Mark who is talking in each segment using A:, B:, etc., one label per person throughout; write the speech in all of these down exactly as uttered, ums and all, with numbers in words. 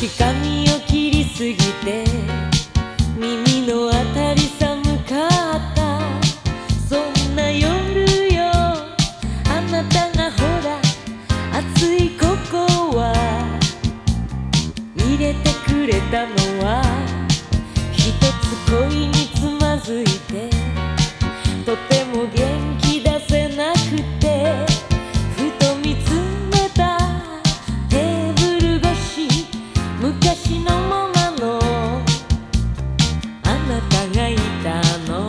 A: 髪を切りすぎて耳のあたり寒かった。そんな夜よ、あなたがほら熱いココア入れてくれたのは、ひとつ恋につまずいてとても元気出せなくて、ふと見つめたテーブル越し、昔のままのあなたがいたの。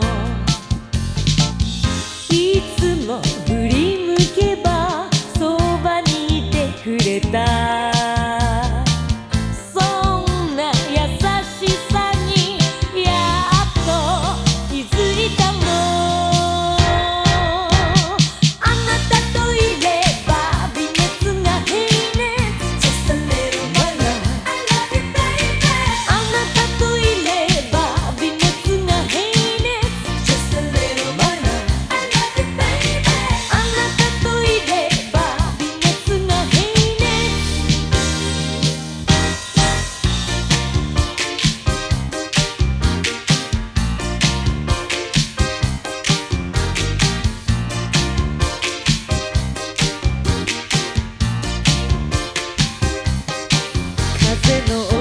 A: いつも振り向けばそばにいてくれた。そんな優しさにやっと気づいたの。あなたといれば微熱が平熱 Just a little my love I love you baby。 あなたといれば微熱が平熱 Just a little my love I love you baby。 あなたといれば微熱が平熱。風の